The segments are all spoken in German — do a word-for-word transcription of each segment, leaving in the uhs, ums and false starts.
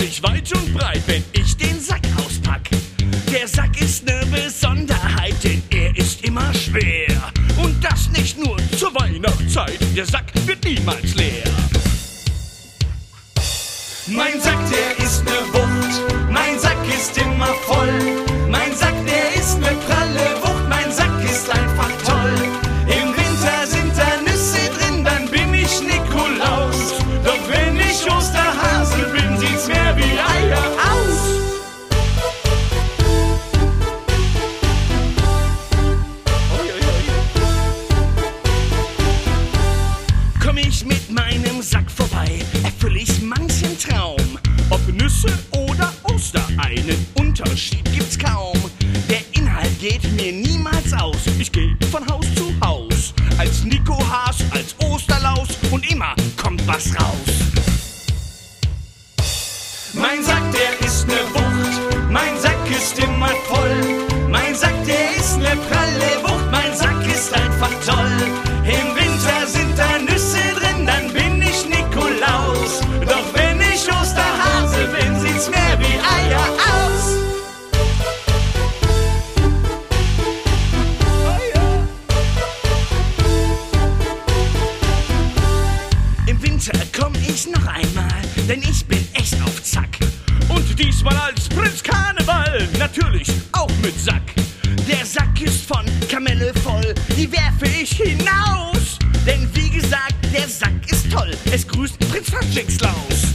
sich weit und breit, wenn ich den Sack auspack. Der Sack ist ne Besonderheit, denn er ist immer schwer. Und das nicht nur zur Weihnachtszeit, der Sack wird niemals leer. Mein Sack, der ist ne Wucht, mein Sack ist immer voll. Mein Sack, der ist ne pralle Wucht, mein Sack ist einfach toll. Im Winter sind da Nüsse drin, dann bin ich Nikolaus. Doch wenn ich Osterhase bin, sieht's mehr wie Eier aus. Komm ich mit meinem Sack vorbei, erfüll ich manchen Traum. Ob Nüsse oder Ostereien, einen Unterschied gibt's kaum. Der Inhalt geht mir niemals aus, ich geh von Haus zu Haus. Als Nikohaas, als Osterlaus und immer kommt was raus. Mein Sack, der ist ne Wucht, mein Sack ist immer voll. Mein Sack, der ist ne pralle Wucht, mein Sack ist einfach toll. Im Winter sind da Nüsse drin, dann bin ich Nikolaus. Doch wenn ich Osterhase bin, sieht's mehr wie Eier aus. Im Winter komm ich noch einmal, denn ich bin echt auf Zack. Und diesmal als Prinz Karneval, natürlich auch mit Sack. Der Sack ist von Kamelle voll, die werfe ich hinaus. Denn wie gesagt, der Sack ist toll, es grüßt Prinz Fatschingslaus.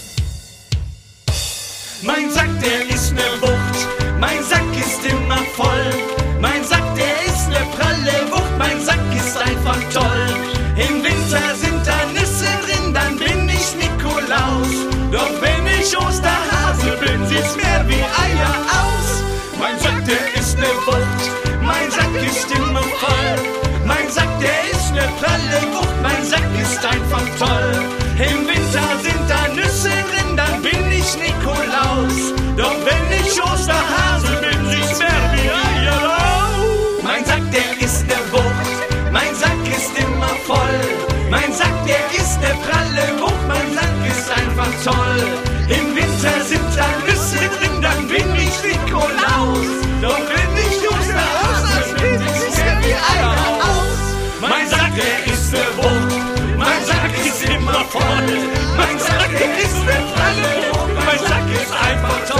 Mein Sack, der ist ne Wucht, mein Sack ist immer voll. Mein Sack, der ist ne pralle Wucht, mein Sack ist einfach toll. Im Winter sind da Nüsse drin, dann bin ich Nikolaus. Doch wenn ich Osterhase bin, sieht's mehr wie Eier aus. Mein Sack, der ist ne Wucht, mein Sack ist immer voll. Mein Sack, der ist ne pralle Wucht, mein Sack ist einfach toll. Im Winter sind da Nüsse drin, dann bin ich Nikolaus. Doch wenn ich Osterhase bin, sieht's mehr wie Eier aus. Mein Sack, der ist ne Wucht, mein Sack ist immer voll. Mein Sack, der ist ne pralle Wucht, mein Sack ist einfach toll. Im Winter sind da Nüsse drin, dann bin ich Nikolaus. Doch wenn ich Osterhase bin, sieht's mehr wie Eier aus. Mein Sack, der ist ne Wucht, mein Sack ist immer voll. Mein Sack, der ist ne pralle Wucht, mein Sack ist einfach toll.